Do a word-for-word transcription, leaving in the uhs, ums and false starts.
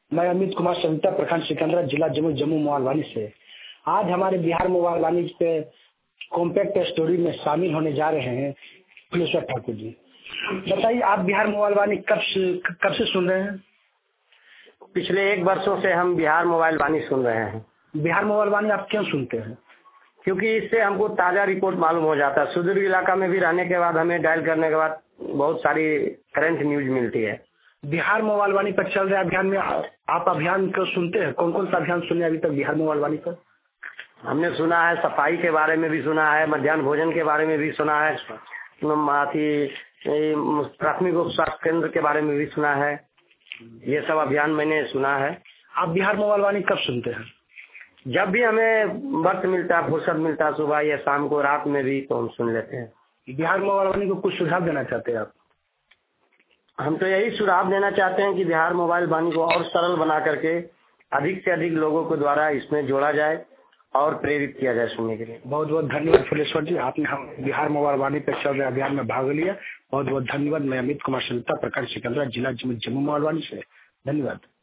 मैं अमित कुमार संहिता, प्रखंड सिकंदरा, जिला जम्मू जम्मू मोबाइल वाणी से। आज हमारे बिहार मोबाइल वाणी पे कॉम्पैक्ट स्टोरी में शामिल होने जा रहे हैं फुलेश्वर ठाकुर जी। बताइए, आप बिहार मोबाइल वाणी कब से कब से सुन रहे हैं? पिछले एक वर्षों से हम बिहार मोबाइल वाणी सुन रहे हैं। बिहार मोबाइल वाणी आप क्यों सुनते हैं? क्योंकि इससे हमको ताज़ा रिपोर्ट मालूम हो जाता है। सुदूर इलाका में भी रहने के बाद हमें डायल करने के बाद बहुत सारी करंट न्यूज मिलती है। बिहार मोबाइल वाणी पर चल रहे अभियान में आप अभियान को सुनते हैं? कौन कौन सा अभियान सुने अभी तक बिहार मोबाइल वाणी पर? हमने सुना है सफाई के बारे में भी सुना है, मध्याह्न भोजन के बारे में भी सुना है, प्राथमिक उप स्वास्थ्य केंद्र के बारे में भी सुना है। ये सब अभियान मैंने सुना है। आप बिहार मोबाइल वाणी कब सुनते हैं? जब भी हमें वक्त मिलता है, फुर्सत मिलता है, सुबह या शाम को, रात में भी, तो हम सुन लेते हैं। बिहार मोबाइल वाणी को कुछ सुझाव देना चाहते हैं आप? हम तो यही सुझाव देना चाहते हैं कि बिहार मोबाइल वाणी को और सरल बना करके अधिक से अधिक लोगों के द्वारा इसमें जोड़ा जाए और प्रेरित किया जाए सुनने के लिए। बहुत बहुत धन्यवाद फुलेश्वर जी, आपने हम बिहार मोबाइल वाणी पर चल रहे अभियान में भाग लिया। बहुत बहुत धन्यवाद। मैं अमित कुमार संहिता, प्रखंड सिकंदरा, जिला जम्मू मोबाइल वाणी से। धन्यवाद।